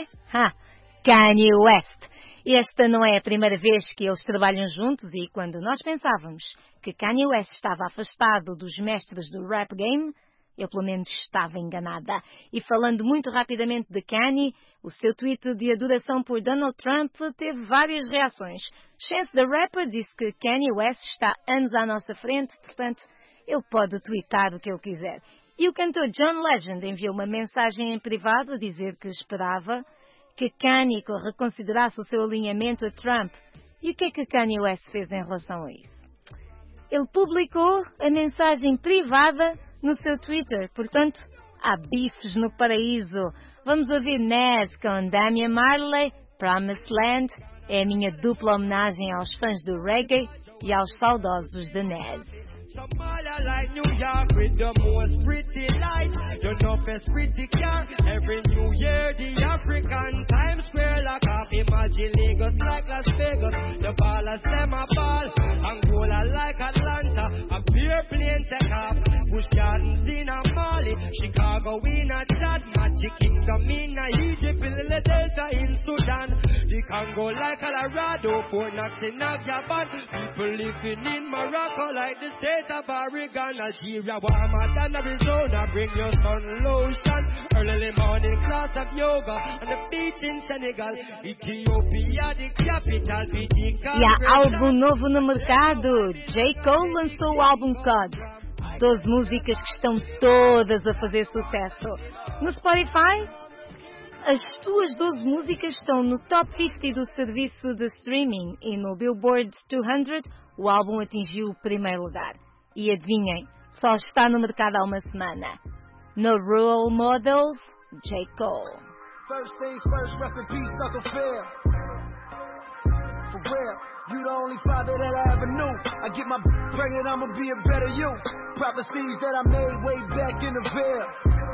Kanye West. Esta não é a primeira vez que eles trabalham juntos, e quando nós pensávamos que Kanye West estava afastado dos mestres do rap game, eu pelo menos estava enganada. E falando muito rapidamente de Kanye, o seu tweet de adoração por Donald Trump teve várias reações. Chance the Rapper disse que Kanye West está anos à nossa frente, portanto, ele pode tweetar o que ele quiser. E o cantor John Legend enviou uma mensagem em privado a dizer que esperava que Kanye reconsiderasse o seu alinhamento a Trump. E o que é que Kanye West fez em relação a isso? Ele publicou a mensagem privada no seu Twitter, portanto, há bifes no paraíso. Vamos ouvir Nas com Damian Marley, Promised Land. É a minha dupla homenagem aos fãs do reggae e aos saudosos de Nas. Somalia like New York with the most pretty lights. The toughest pretty car. Every New Year the African Times Square lock off. Imagine Lagos like Las Vegas. The ballers them a ball. Angola like Atlanta. A pure plane take off. Bush Gardens in a Mali. Chicago in a Chad. Magic Kingdom in a Egypt. The Delta in Sudan. The Congo like Colorado. Port Knox in Japan. People living in Morocco like the state of Oregon, Algeria, warmer than Arizona. Bring your sun lotion. Early morning class of yoga on the beach in Senegal. Ethiopia, the capital. E há álbum novo no mercado. J. Cole lançou o álbum COD. 12 músicas que estão todas a fazer sucesso. No Spotify, as suas 12 músicas estão no top 50 do serviço de streaming, e no Billboard 200 o álbum atingiu o primeiro lugar. E adivinhem, só está no mercado há uma semana. No Role Models, J. Cole. First things first, rest in peace, Uncle Phil. For real, you the only father that I ever knew. I get my pregnant, I'ma be a better you. Prophecies that I made way back in the veil.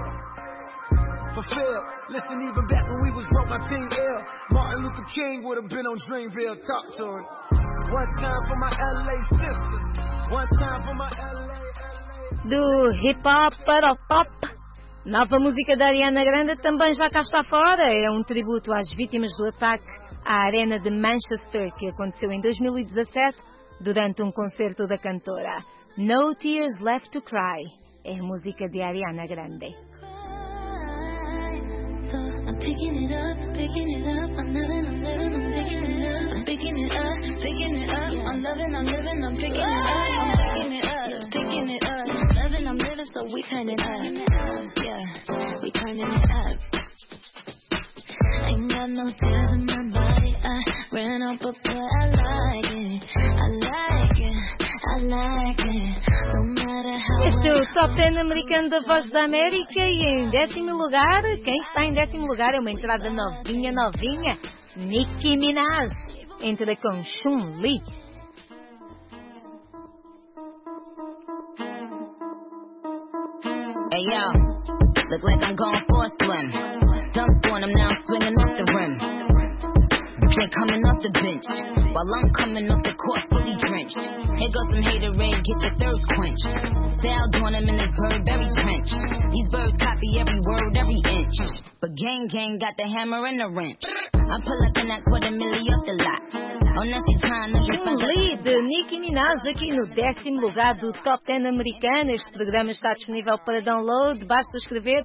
Fulfilled. Listen, even back when we was broke, my team ill. Martin Luther King would have been on Dreamville. Talk to him. One time for my LA sisters. One time for my LA. Do hip hop para o pop, nova música da Ariana Grande também já cá está fora. É um tributo às vítimas do ataque à Arena de Manchester, que aconteceu em 2017 durante um concerto da cantora. No Tears Left to Cry é a música de Ariana Grande. I'm picking it up, I'm living, I'm picking it up. I'm picking it up, I'm loving, I'm picking it up, picking it up. I'm living, so we turn it up. Yeah, we turning it up. Ain't got no tears in my body. I ran up a play, I like it. No matter how. Este é o Top 10 americano da Voz da América, e em 10º lugar, quem está em 10º lugar é uma entrada novinha. Nicki Minaj entra com Chun-Li. Hey yo, look like I'm going for a swim. Dunked on him, now I'm swinging off the rim. Drink coming off the bench, while I'm coming off the court fully drenched. Here goes some haterade, get your thirst quenched. Styled on him in his Burberry trench. These birds copy every word, every inch. But gang got the hammer and the wrench. I pull up in that $250,000 off the lot. Oh, now she's trying to Chun-Li de Nicki Minaj aqui no 10º lugar do Top 10 americano. Este programa está disponível para download. Basta escrever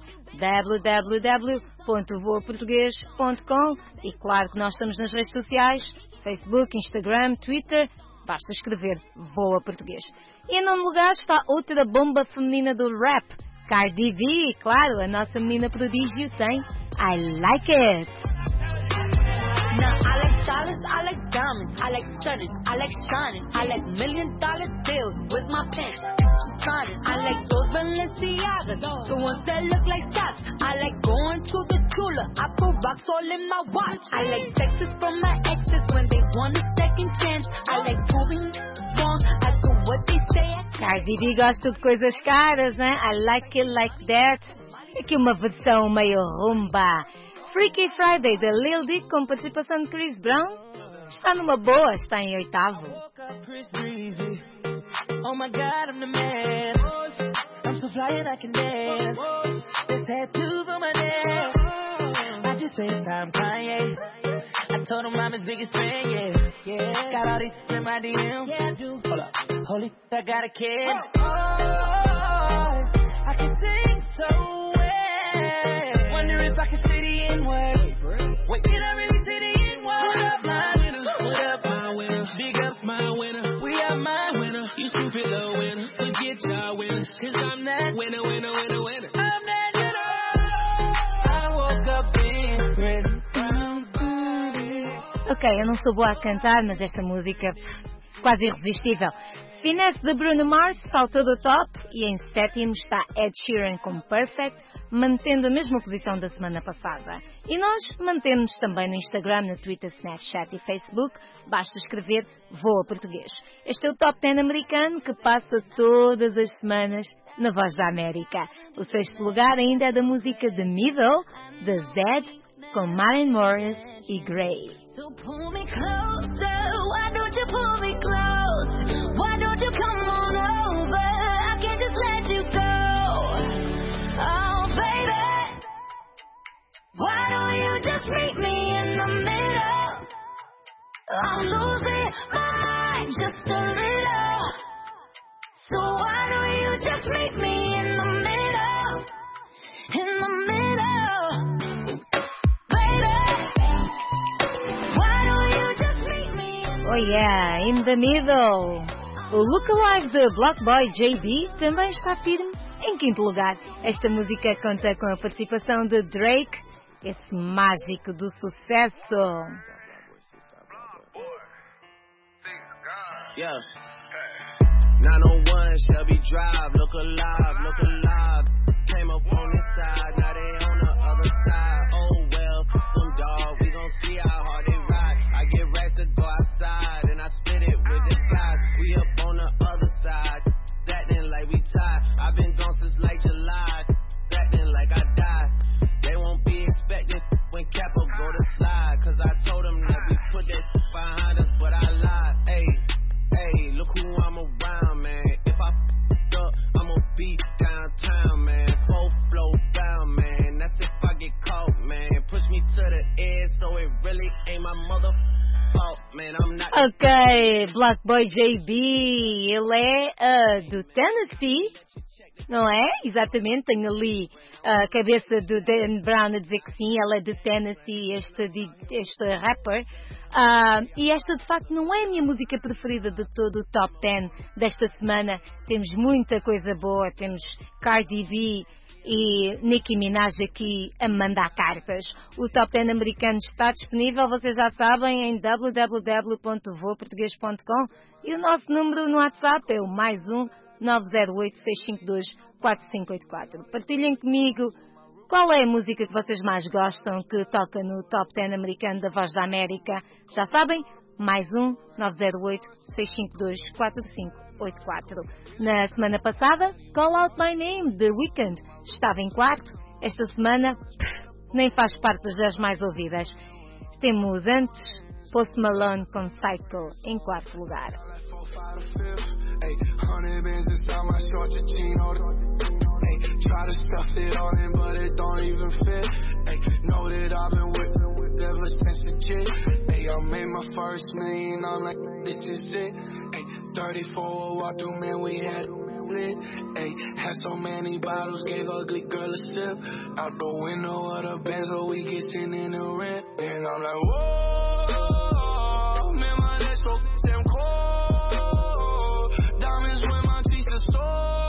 www.voaportugues.com, e claro que nós estamos nas redes sociais, Facebook, Instagram, Twitter. Basta escrever Voa Português. E em 9º lugar está outra bomba feminina do rap, Cardi B. Claro, a nossa menina prodígio tem I Like It. Now I like dollars, I like diamonds, I like stunning, I like shining, I like $1 million bills with my pen. I like those Balenciagas, the ones that look like socks. I like going to the Tula, I put rocks all in my watch. I like texts from my exes when they want a second chance. I like proving wrong, I do what they say. Cardi B gosta de coisas caras, né? I like it like that. Aqui uma versão meio rumba. Freaky Friday da Lil Dick com participação de Chris Brown está numa boa, está em 8º. Oh my God, I'm the man. I'm so fly and I can dance. There's tattoos on my neck. I just FaceTime Kanye. I told him I'm his biggest fan, yeah. Got all these in my DM. Yeah, I do. Hold up. Holy, I got a kid. Oh, I can sing so well. Wonder if I can say the N-word. Wait, did I really say the N-word? What up, my winner? What up, my winner? Big ups, my winner. We are my winner. You stupid little winner. Forget y'all winners. Cause I'm that winner. I'm that winner. I woke up in red. Ok, eu não sou boa a cantar, mas esta música quase irresistível. Finesse de Bruno Mars saltou do top e em 7º está Ed Sheeran com Perfect, mantendo a mesma posição da semana passada. E nós mantemos também no Instagram, no Twitter, Snapchat e Facebook. Basta escrever Voa Português. Este é o Top 10 americano que passa todas as semanas na Voz da América. O 6º lugar ainda é da música The Middle, da Zed, com Maren Morris e Grey. So pull me closer, why don't you pull me close? Why don't you come on over? I can't just let you go. Oh baby, why don't you just meet me in the middle? I'm losing my mind just a little. So why don't you just meet me in the middle? In the middle. Oh yeah, in the middle. O Look Alive de Black Boy JB também está firme em 5º lugar. Esta música conta com a participação de Drake, esse mágico do sucesso. Yeah. 901 Shelby Drive, look alive. Came up on this side, now they on the other side. Oh well, them dog, we gon' see how hard they ride. I get racks to go outside, and I split it with the guys. We up on the other side, acting like we tied. I've been gone since like July, acting like I died. They won't be expecting when Capo go to slide, cause I told them that we put that behind us, but I lied. Hey, look who I'm around, man. If I f***ed up, I'ma be downtown, man. Whole flow down, man. That's if I get caught, man. Push me to the edge, so it really ain't my mother fault, man. I'm not. Ok, Black Boy JB, ele é do Tennessee, não é? Exatamente, tenho ali a cabeça do Dan Brown a dizer que sim, ele é de Tennessee, este rapper. E esta de facto não é a minha música preferida de todo o Top 10 desta semana. Temos muita coisa boa, temos Cardi B e Nicki Minaj aqui a mandar cartas. O Top 10 americano está disponível, vocês já sabem, em www.voaportugues.com e o nosso número no WhatsApp é o +1 908 652 4584. Partilhem comigo qual é a música que vocês mais gostam que toca no Top 10 americano da Voz da América. Já sabem, +1 908 652 4584. Na semana passada, Call Out My Name, The Weeknd, estava em 4º. Esta semana, nem faz parte das 10 mais ouvidas. Temos antes Post Malone com Psycho em 4º lugar. Try to stuff it all in, but it don't even fit. Ay, know that I've been with ever since the jit. Ay, I made my first million, I'm like, this is it. Ay, 34 walk through, man, we had lit. Ay, had so many bottles, gave ugly girl a sip. Out the window of the Benz, so we get sitting in the rent. And I'm like, whoa, man, my neck so damn cold. Diamonds when my teeth are sore.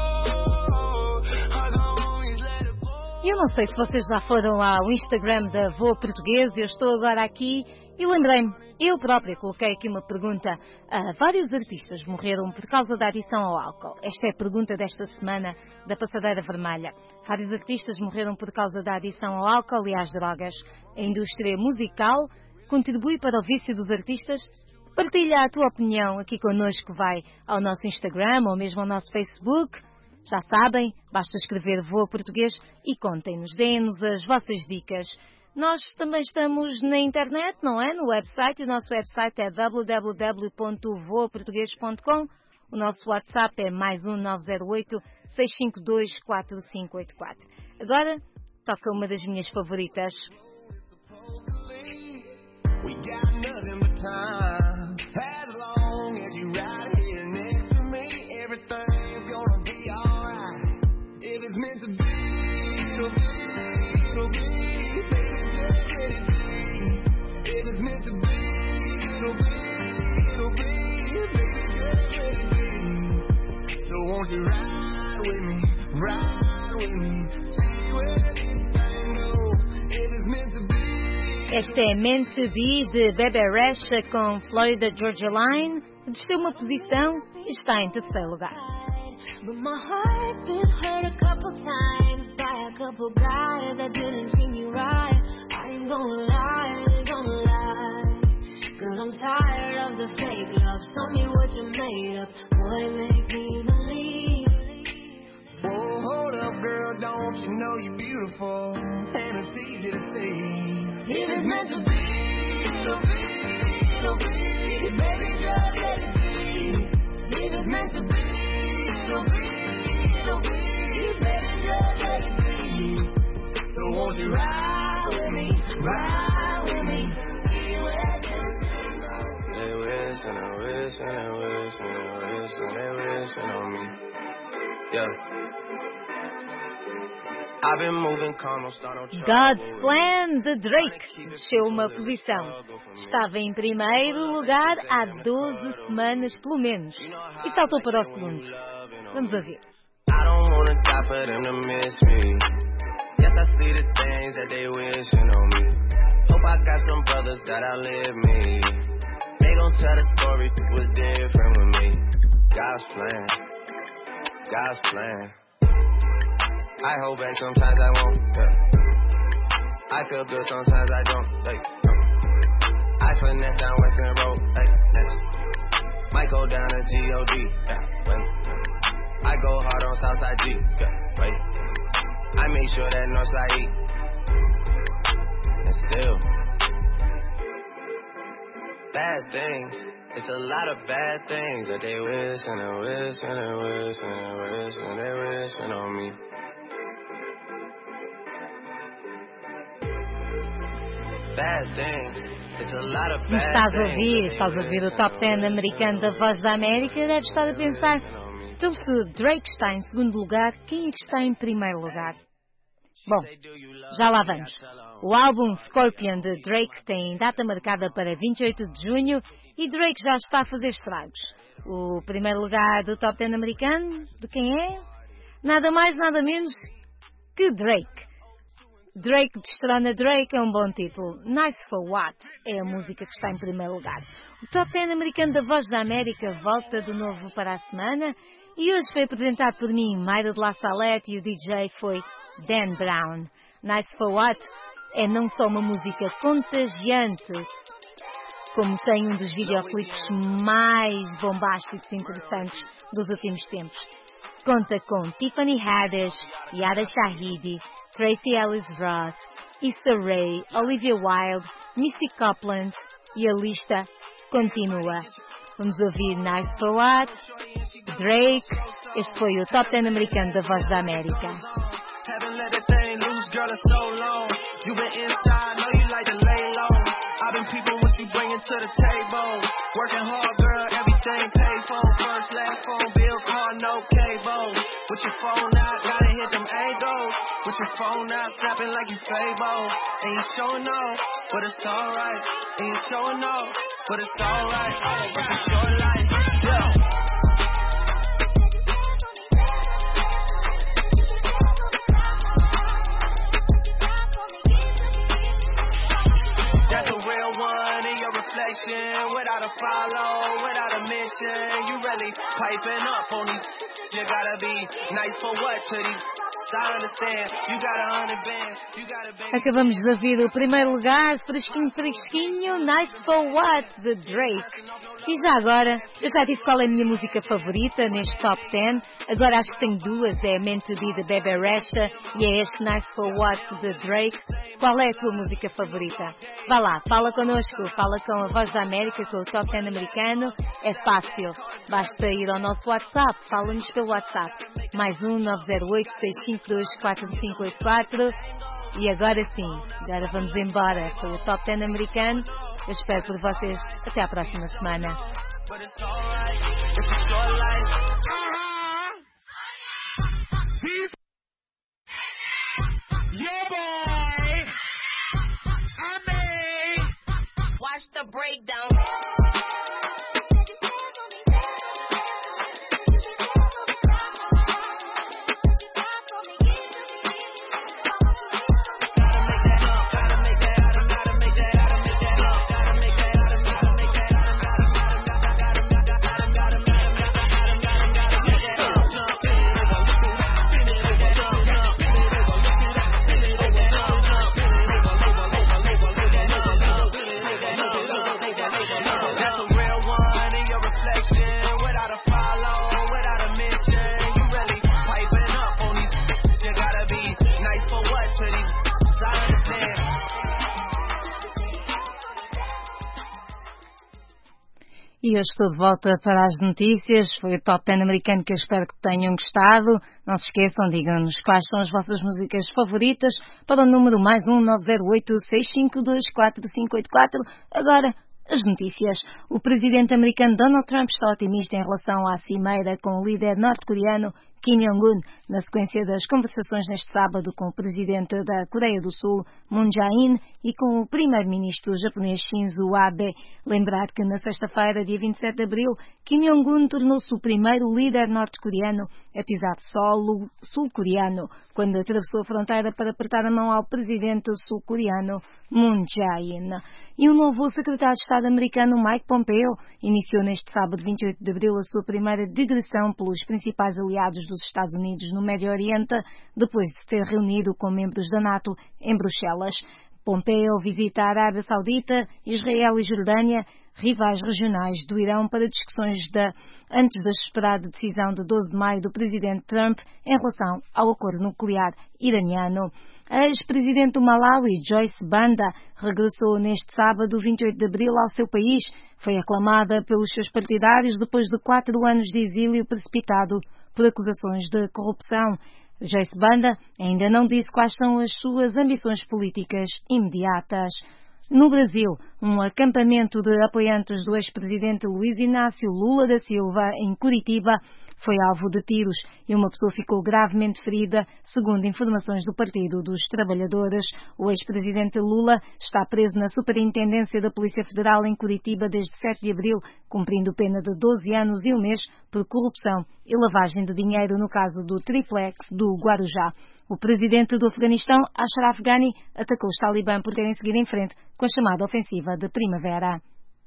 Eu não sei se vocês já foram ao Instagram da Voa Português, eu estou agora aqui e lembrei-me, eu própria coloquei aqui uma pergunta. Vários artistas morreram por causa da adição ao álcool. Esta é a pergunta desta semana da Passadeira Vermelha. Vários artistas morreram por causa da adição ao álcool e às drogas. A indústria musical contribui para o vício dos artistas? Partilha a tua opinião aqui connosco, vai ao nosso Instagram ou mesmo ao nosso Facebook. Já sabem, basta escrever Voa Português e contem-nos, deem-nos as vossas dicas. Nós também estamos na internet, não é? No website. O nosso website é www.voaportugues.com. O nosso WhatsApp é +1 908 652 4584. Agora, toca uma das minhas favoritas. We got nothing but time. As long as you right here next to me, everything's gonna be alright. If it's meant to be, it'll be, it'll be. Baby, just let it be. If it's meant to be, it'll be, it'll be. Baby, just let it be. So won't you ride with me, see where this thing goes. If it's meant to be. Esta é Meant to Be, de Bebe Rexha com Florida Georgia Line. Desceu uma posição e está em terceiro lugar. But my heart's been hurt a couple times by a couple guys that didn't treat me right. I ain't gonna lie, cause I'm tired of the fake love. Show me what you made up, boy, make me believe. Whoa, hold up, girl, don't you know you're beautiful? And it's easy to see. If it's meant to be, it'll be, it'll be. Baby, just let it be. If it's meant to be, it'll be, it'll be. Baby, just let it be. So won't you ride with me, see where this thing goes. They wish and they wish and they wish and they wish and they wishing on me. Yeah. God's Plan, de Drake, desceu uma posição. Estava em primeiro lugar há 12 semanas, pelo menos, e saltou para o segundo. Vamos ouvir. I don't wanna die for them to miss me. Yes, I see the things that they wishing on me. Hope I got some brothers that outlive me. They gon' tell the story, it was different with me. God's plan, God's plan. I hold back sometimes I won't, yeah. I feel good sometimes I don't, like, I finesse down Western Road, like, yeah. Might go down to G.O.D., yeah, wait. I go hard on Southside G, yeah, wait. I make sure that Northside E. And still, bad things. It's a lot of bad things that they wish and they wish and they wish and they wish and they wishing on me. Estás a ouvir o Top 10 americano da Voz da América, deves estar a pensar, então se Drake está em segundo lugar, quem é que está em primeiro lugar? Bom, já lá vamos. O álbum Scorpion de Drake tem data marcada para 28 de junho e Drake já está a fazer estragos. O primeiro lugar do Top 10 americano, de quem é? Nada mais, nada menos que Drake. Drake destrona Drake é um bom título. Nice for What é a música que está em primeiro lugar. O Top 10 americano da Voz da América volta de novo para a semana e hoje foi apresentado por mim, Mayra de La Salette, e o DJ foi Dan Brown. Nice for What é não só uma música contagiante, como tem um dos videoclipes mais bombásticos e interessantes dos últimos tempos. Conta com Tiffany Haddish, Yara Shahidi, Tracy Ellis Ross, Issa Rae, Olivia Wilde, Missy Copeland e a lista continua. Vamos ouvir Nice for What, Drake. Este foi o Top 10 americano da Voz da América. To the table, working hard, girl, everything paid for. First, last phone bill, car, no cable. With your phone out, gotta hit them angles. With your phone out, snapping like you Fable. And you showing off, but it's alright. And you showing off, but it's alright. It's your life, yeah. Without a follow, without a mission, you really piping up on these. You gotta be nice for what to these Acabamos de ouvir o primeiro lugar, fresquinho, fresquinho, Nice for What, de Drake. E já agora, eu já disse qual é a minha música favorita neste Top 10. Agora acho que tenho duas, é Meant to Be, de Bebe Rexha, e é este Nice for What, de Drake. Qual é a tua música favorita? Vá lá, fala connosco, fala com a Voz da América, com o Top 10 americano. É fácil, basta ir ao nosso WhatsApp, fala-nos pelo WhatsApp. Mais 908-652-4584. E agora sim, agora vamos embora. Foi o Top 10 americano. Eu espero por vocês até à próxima semana. Yeah, boy. Watch the breakdown. E eu estou de volta para as notícias. Foi o Top 10 americano que eu espero que tenham gostado. Não se esqueçam, digam-nos quais são as vossas músicas favoritas para o número mais 908-652-4584. Agora, as notícias. O presidente americano Donald Trump está otimista em relação à cimeira com o líder norte-coreano Kim Jong-un, na sequência das conversações neste sábado com o presidente da Coreia do Sul, Moon Jae-in, e com o primeiro-ministro japonês Shinzo Abe. Lembrar que na sexta-feira, dia 27 de abril, Kim Jong-un tornou-se o primeiro líder norte-coreano a pisar solo sul-coreano, quando atravessou a fronteira para apertar a mão ao presidente sul-coreano Moon Jae-in. E o novo secretário de Estado americano Mike Pompeo iniciou neste sábado, 28 de abril, a sua primeira digressão pelos principais aliados dos Estados Unidos no Médio Oriente, depois de se ter reunido com membros da NATO em Bruxelas. Pompeo visita a Arábia Saudita, Israel e Jordânia, rivais regionais do Irão, para discussões antes da esperada decisão de 12 de maio do presidente Trump em relação ao acordo nuclear iraniano. A ex-presidente do Malawi, Joyce Banda, regressou neste sábado, 28 de abril, ao seu país. Foi aclamada pelos seus partidários depois de 4 anos de exílio precipitado por acusações de corrupção. Joyce Banda ainda não disse quais são as suas ambições políticas imediatas. No Brasil, um acampamento de apoiantes do ex-presidente Luiz Inácio Lula da Silva, em Curitiba, foi alvo de tiros e uma pessoa ficou gravemente ferida, segundo informações do Partido dos Trabalhadores. O ex-presidente Lula está preso na Superintendência da Polícia Federal em Curitiba desde 7 de abril, cumprindo pena de 12 anos e um mês por corrupção e lavagem de dinheiro no caso do triplex do Guarujá. O presidente do Afeganistão, Ashraf Ghani, atacou os talibã por terem seguido em frente com a chamada ofensiva de primavera.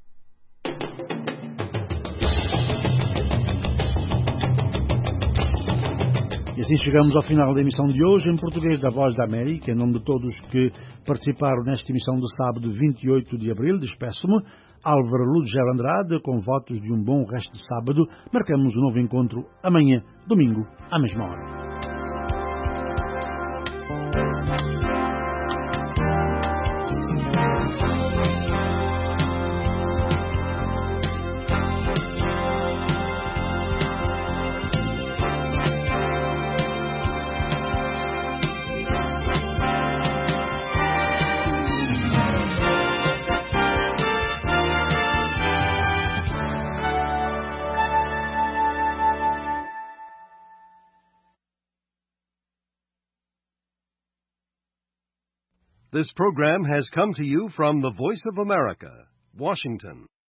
E assim chegamos ao final da emissão de hoje em português da Voz da América. Em nome de todos que participaram nesta emissão do sábado 28 de abril, despeço-me. Álvaro Ludger Andrade, com votos de um bom resto de sábado. Marcamos um novo encontro amanhã, domingo, à mesma hora. This program has come to you from the Voice of America, Washington.